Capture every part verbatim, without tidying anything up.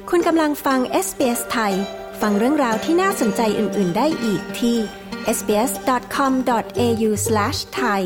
คุณกำลังฟัง เอส บี เอส ไทยฟังเรื่องราวที่น่าสนใจอื่นๆได้อีกที่ เอส บี เอส ดอท คอม ดอท เอ ยู สแลช ไทย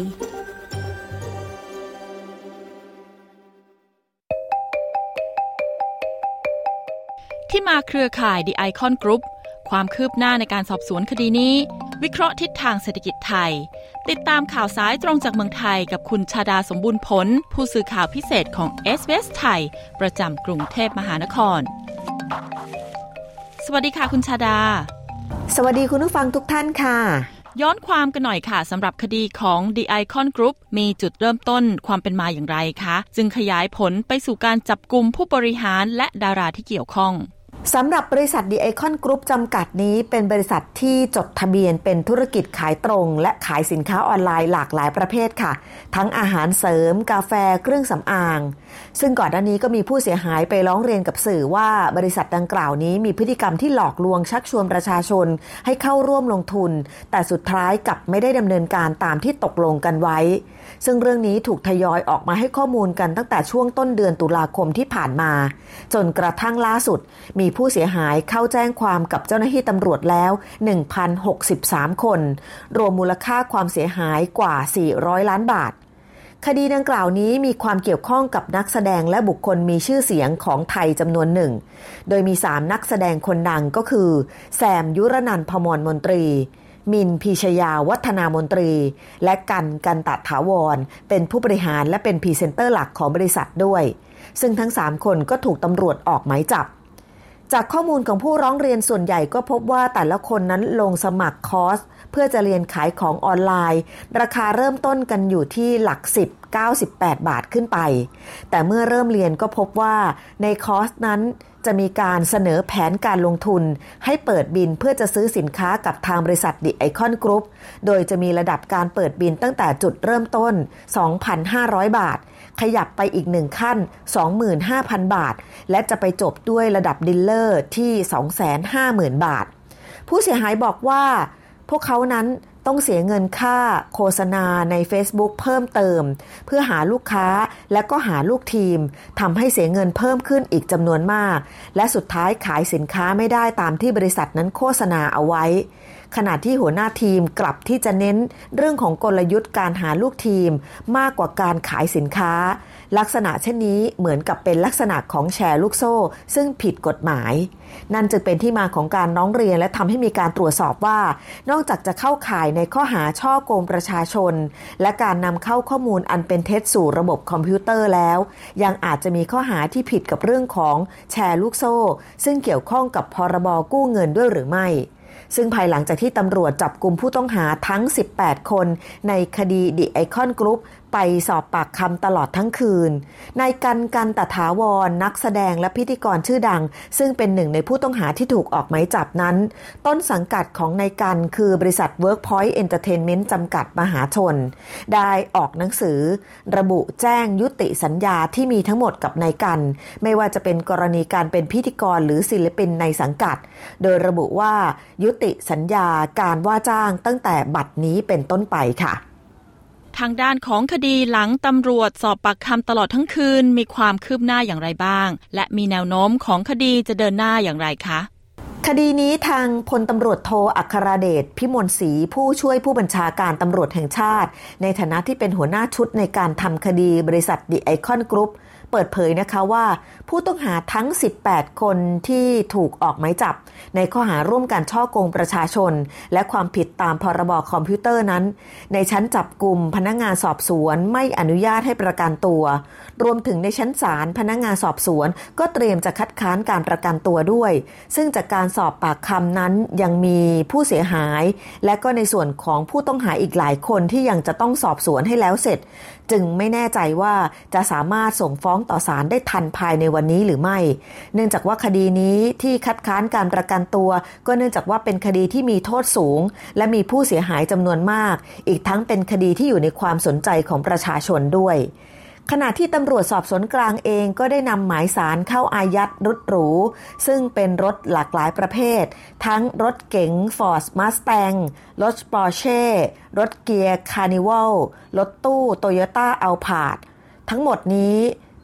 ที่มาเครือข่าย The Icon Group ความคืบหน้าในการสอบสวนคดีนี้วิเคราะห์ทิศทางเศรษฐกิจไทยติดตามข่าวสายตรงจากเมืองไทยกับคุณชาดาสมบูรณ์ผลผู้สื่อข่าวพิเศษของ เอส บี เอส ไทยประจำกรุงเทพมหานครสวัสดีค่ะคุณชาดาสวัสดีคุณผู้ฟังทุกท่านค่ะย้อนความกันหน่อยค่ะสำหรับคดีของ The Icon Group มีจุดเริ่มต้นความเป็นมาอย่างไรคะจึงขยายผลไปสู่การจับกุมผู้บริหารและดาราที่เกี่ยวข้องสำหรับบริษัท The Icon Group จำกัดนี้เป็นบริษัทที่จดทะเบียนเป็นธุรกิจขายตรงและขายสินค้าออนไลน์หลากหลายประเภทค่ะทั้งอาหารเสริมกาแฟเครื่องสำอางซึ่งก่อนหน้านี้ก็มีผู้เสียหายไปร้องเรียนกับสื่อว่าบริษัทดังกล่าวนี้มีพฤติกรรมที่หลอกลวงชักชวนประชาชนให้เข้าร่วมลงทุนแต่สุดท้ายกลับไม่ได้ดำเนินการตามที่ตกลงกันไว้ซึ่งเรื่องนี้ถูกทยอยออกมาให้ข้อมูลกันตั้งแต่ช่วงต้นเดือนตุลาคมที่ผ่านมาจนกระทั่งล่าสุดมีผู้เสียหายเข้าแจ้งความกับเจ้าหน้าที่ตำรวจแล้ว หนึ่งพันหกสิบสาม คนรวมมูลค่าความเสียหายกว่าสี่ร้อยล้านบาทคดีดังกล่าวนี้มีความเกี่ยวข้องกับนักแสดงและบุคคลมีชื่อเสียงของไทยจำนวนหนึ่งโดยมีสามนักแสดงคนดังก็คือแซมยุรนันท์ พมรมนตรีมินพีชยาวัฒนามนตรีและกันกันตถาวรเป็นผู้บริหารและเป็นพรีเซนเตอร์หลักของบริษัทด้วยซึ่งทั้งสามคนก็ถูกตำรวจออกหมายจับจากข้อมูลของผู้ร้องเรียนส่วนใหญ่ก็พบว่าแต่ละคนนั้นลงสมัครคอร์สเพื่อจะเรียนขายของออนไลน์ราคาเริ่มต้นกันอยู่ที่หลักสิบ เก้าสิบแปดบาทขึ้นไปแต่เมื่อเริ่มเรียนก็พบว่าในคอร์สนั้นจะมีการเสนอแผนการลงทุนให้เปิดบินเพื่อจะซื้อสินค้ากับทางบริษัท The Icon Group โดยจะมีระดับการเปิดบินตั้งแต่จุดเริ่มต้น สองพันห้าร้อย บาทขยับไปอีกหนึ่งขั้น สองหมื่นห้าพัน บาทและจะไปจบด้วยระดับดีลเลอร์ที่ สองแสนห้าหมื่น บาทผู้เสียหายบอกว่าพวกเขานั้นต้องเสียเงินค่าโฆษณาใน Facebook เพิ่มเติมเพื่อหาลูกค้าและก็หาลูกทีมทำให้เสียเงินเพิ่มขึ้นอีกจำนวนมากและสุดท้ายขายสินค้าไม่ได้ตามที่บริษัทนั้นโฆษณาเอาไว้ขณะที่หัวหน้าทีมกลับที่จะเน้นเรื่องของกลยุทธ์การหาลูกทีมมากกว่าการขายสินค้าลักษณะเช่นนี้เหมือนกับเป็นลักษณะของแชร์ลูกโซ่ซึ่งผิดกฎหมายนั่นจึงเป็นที่มาของการร้องเรียนและทำให้มีการตรวจสอบว่านอกจากจะเข้าข่ายในข้อหาฉ้อโกงประชาชนและการนำเข้าข้อมูลอันเป็นเท็จสู่ระบบคอมพิวเตอร์แล้วยังอาจจะมีข้อหาที่ผิดกับเรื่องของแชร์ลูกโซ่ซึ่งเกี่ยวข้องกับพรบกู้เงินด้วยหรือไม่ซึ่งภายหลังจากที่ตำรวจจับกุมผู้ต้องหาทั้งสิบแปดคนในคดี The Icon Group ไปสอบปากคำตลอดทั้งคืนนายกันกันตถาวรนักแสดงและพิธีกรชื่อดังซึ่งเป็นหนึ่งในผู้ต้องหาที่ถูกออกหมายจับนั้นต้นสังกัดของนายกันคือบริษัท Workpoint Entertainment จำกัดมหาชนได้ออกหนังสือระบุแจ้งยุติสัญญาที่มีทั้งหมดกับนายกันไม่ว่าจะเป็นกรณีการเป็นพิธีกรหรือศิลปินในสังกัดโดยระบุว่ายุติสัญญาการว่าจ้างตั้งแต่บัดนี้เป็นต้นไปค่ะทางด้านของคดีหลังตำรวจสอบปากคำตลอดทั้งคืนมีความคืบหน้าอย่างไรบ้างและมีแนวโน้มของคดีจะเดินหน้าอย่างไรคะคดีนี้ทางพลตำรวจโทอัครเดชพิมลศรีผู้ช่วยผู้บัญชาการตำรวจแห่งชาติในฐานะที่เป็นหัวหน้าชุดในการทำคดีบริษัท The Icon Group เปิดเผยนะคะว่าผู้ต้องหาทั้งสิบแปดคนที่ถูกออกหมายจับในข้อหาร่วมกันฉ้อโกงประชาชนและความผิดตามพรบคอมพิวเตอร์นั้นในชั้นจับกุมพนักงานสอบสวนไม่อนุญาตให้ประกันตัวรวมถึงในชั้นศาลพนักงานสอบสวนก็เตรียมจะคัดค้านการประกันตัวด้วยซึ่งจากการสอบปากคำนั้นยังมีผู้เสียหายและก็ในส่วนของผู้ต้องหาอีกหลายคนที่ยังจะต้องสอบสวนให้แล้วเสร็จจึงไม่แน่ใจว่าจะสามารถส่งฟ้องต่อศาลได้ทันภายในวันนี้หรือไม่เนื่องจากว่าคดีนี้ที่คัดค้านการประกันตัวก็เนื่องจากว่าเป็นคดีที่มีโทษสูงและมีผู้เสียหายจำนวนมากอีกทั้งเป็นคดีที่อยู่ในความสนใจของประชาชนด้วยขณะที่ตำรวจสอบสวนกลางเองก็ได้นำหมายสารเข้าอายัดรถหรูซึ่งเป็นรถหลากหลายประเภททั้งรถเก๋ง Ford Mustang รถ Porsche รถเกียร์ Carnival รถตู้ Toyota Alphard ทั้งหมดนี้ เ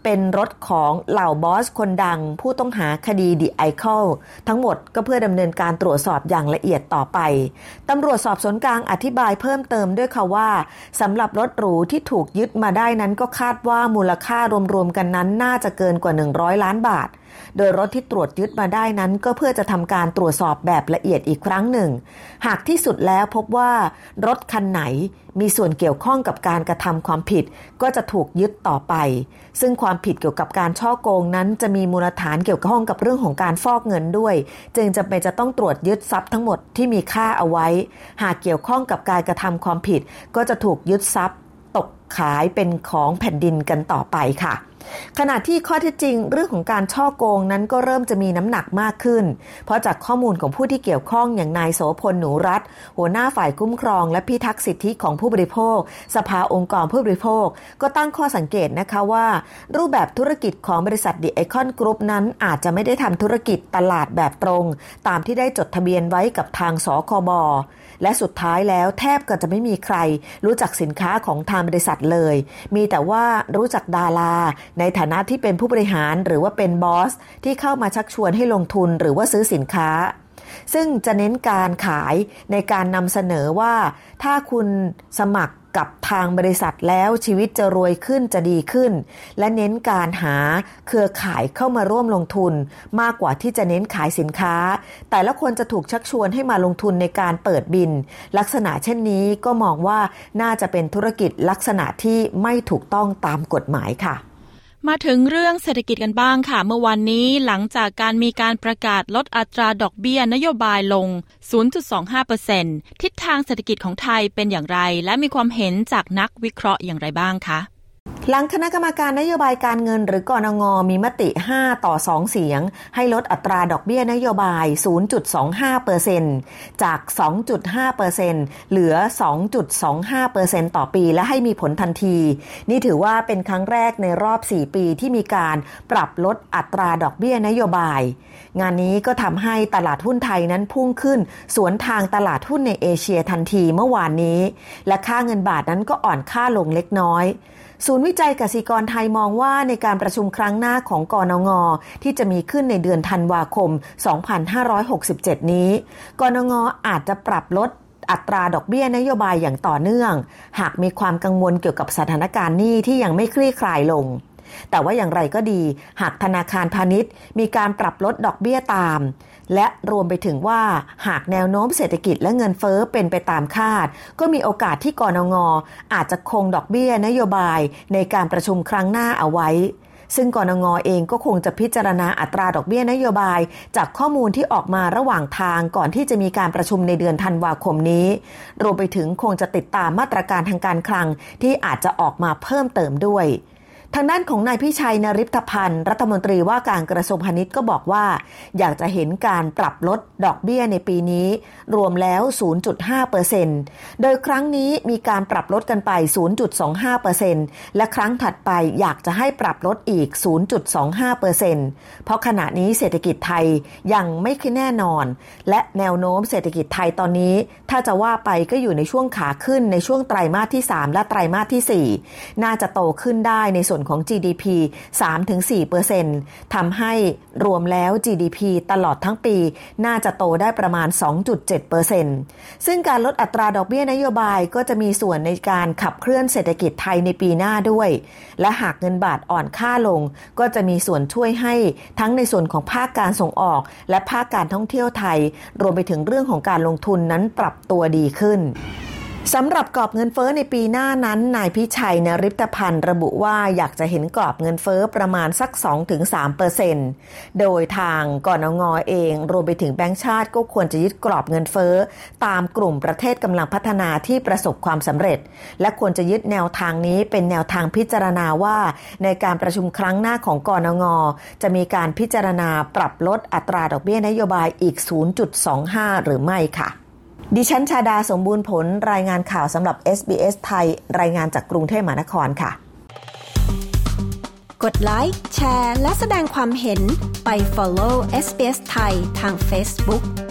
เป็นรถของเหล่าบอสคนดังผู้ต้องหาคดี The Icon ทั้งหมดก็เพื่อดำเนินการตรวจสอบอย่างละเอียดต่อไปตำรวจสอบสวนกลางอธิบายเพิ่มเติมด้วยค่ะว่าสำหรับรถหรูที่ถูกยึดมาได้นั้นก็คาดว่ามูลค่ารวมๆกันนั้นน่าจะเกินกว่าหนึ่งร้อยล้านบาทโดยรถที่ตรวจยึดมาได้นั้นก็เพื่อจะทำการตรวจสอบแบบละเอียดอีกครั้งหนึ่งหากที่สุดแล้วพบว่ารถคันไหนมีส่วนเกี่ยวข้องกับการกระทำความผิดก็จะถูกยึดต่อไปซึ่งความผิดเกี่ยวกับการฉ้อโกงนั้นจะมีมูลฐานเกี่ยวข้องกับเรื่องของการฟอกเงินด้วยจึงจำเป็นจะต้องตรวจยึดทรัพย์ทั้งหมดที่มีค่าเอาไว้หากเกี่ยวข้องกับการกระทำความผิดก็จะถูกยึดทรัพย์ตกขายเป็นของแผ่นดินกันต่อไปค่ะขณะที่ข้อเท็จจริงเรื่องของการฉ้อโกงนั้นก็เริ่มจะมีน้ำหนักมากขึ้นเพราะจากข้อมูลของผู้ที่เกี่ยวข้องอย่างนายโสพลหนูรัตน์หัวหน้าฝ่ายคุ้มครองและพิทักษ์สิทธิของผู้บริโภคสภาองค์กรผู้บริโภคก็ตั้งข้อสังเกตนะคะว่ารูปแบบธุรกิจของบริษัท The Icon Group นั้นอาจจะไม่ได้ทำธุรกิจตลาดแบบตรงตามที่ได้จดทะเบียนไว้กับทางสคบและสุดท้ายแล้วแทบก็จะไม่มีใครรู้จักสินค้าของทางบริษัทเลยมีแต่ว่ารู้จักดาราในฐานะที่เป็นผู้บริหารหรือว่าเป็นบอสที่เข้ามาชักชวนให้ลงทุนหรือว่าซื้อสินค้าซึ่งจะเน้นการขายในการนำเสนอว่าถ้าคุณสมัครกับทางบริษัทแล้วชีวิตจะรวยขึ้นจะดีขึ้นและเน้นการหาเครือข่ายเข้ามาร่วมลงทุนมากกว่าที่จะเน้นขายสินค้าแต่ละคนจะถูกชักชวนให้มาลงทุนในการเปิดบินลักษณะเช่นนี้ก็มองว่าน่าจะเป็นธุรกิจลักษณะที่ไม่ถูกต้องตามกฎหมายค่ะมาถึงเรื่องเศรษฐกิจกันบ้างค่ะเมื่อวันนี้หลังจากการมีการประกาศลดอัตราดอกเบี้ยนโยบายลง ศูนย์จุดสองห้าเปอร์เซ็นต์ ทิศทางเศรษฐกิจของไทยเป็นอย่างไรและมีความเห็นจากนักวิเคราะห์อย่างไรบ้างคะหลังคณะกรรมการนโยบายการเงินหรือกนง.มีมติห้าต่อสองเสียงให้ลดอัตราดอกเบี้ยนโยบาย ศูนย์จุดสองห้าเปอร์เซ็นต์ จาก สองจุดห้าเปอร์เซ็นต์ เหลือ สองจุดสองห้าเปอร์เซ็นต์ ต่อปีและให้มีผลทันทีนี่ถือว่าเป็นครั้งแรกในรอบสี่ปีที่มีการปรับลดอัตราดอกเบี้ยนโยบายงานนี้ก็ทำให้ตลาดหุ้นไทยนั้นพุ่งขึ้นสวนทางตลาดหุ้นในเอเชียทันทีเมื่อวานนี้และค่าเงินบาทนั้นก็อ่อนค่าลงเล็กน้อยศูนย์วิจัยกสิกรไทยมองว่าในการประชุมครั้งหน้าของกนง.ที่จะมีขึ้นในเดือนธันวาคมสองพันห้าร้อยหกสิบเจ็ดนี้กนง.อาจจะปรับลดอัตราดอกเบี้ยนโยบายอย่างต่อเนื่องหากมีความกังวลเกี่ยวกับสถานการณ์หนี้ที่ยังไม่คลี่คลายลงแต่ว่าอย่างไรก็ดีหากธนาคารพาณิชย์มีการปรับลดดอกเบี้ยตามและรวมไปถึงว่าหากแนวโน้มเศรษฐกิจและเงินเฟ้อเป็นไปตามคาดก็มีโอกาสที่กนง.อาจจะคงดอกเบี้ยนโยบายในการประชุมครั้งหน้าเอาไว้ซึ่งกนง.เองก็คงจะพิจารณาอัตราดอกเบี้ยนโยบายจากข้อมูลที่ออกมาระหว่างทางก่อนที่จะมีการประชุมในเดือนธันวาคมนี้รวมไปถึงคงจะติดตามมาตรการทางการคลังที่อาจจะออกมาเพิ่มเติมด้วยทางด้านของนายพิชัยนฤทธพันธ์รัฐมนตรีว่าการกระทรวงพาณิชย์ก็บอกว่าอยากจะเห็นการปรับลดดอกเบี้ยในปีนี้รวมแล้ว ศูนย์จุดห้าเปอร์เซ็นต์ โดยครั้งนี้มีการปรับลดกันไป ศูนย์จุดสองห้าเปอร์เซ็นต์ และครั้งถัดไปอยากจะให้ปรับลดอีก ศูนย์จุดสองห้าเปอร์เซ็นต์ เพราะขณะนี้เศรษฐกิจไทยยังไม่ค่อยแน่นอนและแนวโน้มเศรษฐกิจไทยตอนนี้ถ้าจะว่าไปก็อยู่ในช่วงขาขึ้นในช่วงไตรมาสที่สามและไตรมาสที่สี่น่าจะโตขึ้นได้ในส่วนของ จี ดี พี สามถึงสี่เปอร์เซ็นต์ ทำให้รวมแล้ว จี ดี พี ตลอดทั้งปีน่าจะโตได้ประมาณ สองจุดเจ็ดเปอร์เซ็นต์ ซึ่งการลดอัตราดอกเบี้ยนโยบายก็จะมีส่วนในการขับเคลื่อนเศรษฐกิจไทยในปีหน้าด้วยและหากเงินบาทอ่อนค่าลงก็จะมีส่วนช่วยให้ทั้งในส่วนของภาคการส่งออกและภาคการท่องเที่ยวไทยรวมไปถึงเรื่องของการลงทุนนั้นปรับตัวดีขึ้นสำหรับกรอบเงินเฟ้อในปีหน้านั้นนายพิชัยนฤทธพันธ์ระบุว่าอยากจะเห็นกรอบเงินเฟ้อประมาณสัก สองถึงสามเปอร์เซ็นต์ โดยทางกนง.เองรวมไปถึงแบงก์ชาติก็ควรจะยึดกรอบเงินเฟ้อตามกลุ่มประเทศกำลังพัฒนาที่ประสบความสำเร็จและควรจะยึดแนวทางนี้เป็นแนวทางพิจารณาว่าในการประชุมครั้งหน้าของกนง.จะมีการพิจารณาปรับลดอัตราดอกเบี้ยนโยบายอีก ศูนย์จุดสองห้า หรือไม่ค่ะดิฉันชาดาสมบูรณ์ผลรายงานข่าวสำหรับ เอส บี เอส ไทยรายงานจากกรุงเทพมหานครค่ะกดไลค์แชร์และแสดงความเห็นไป follow เอส บี เอส ไทยทาง Facebook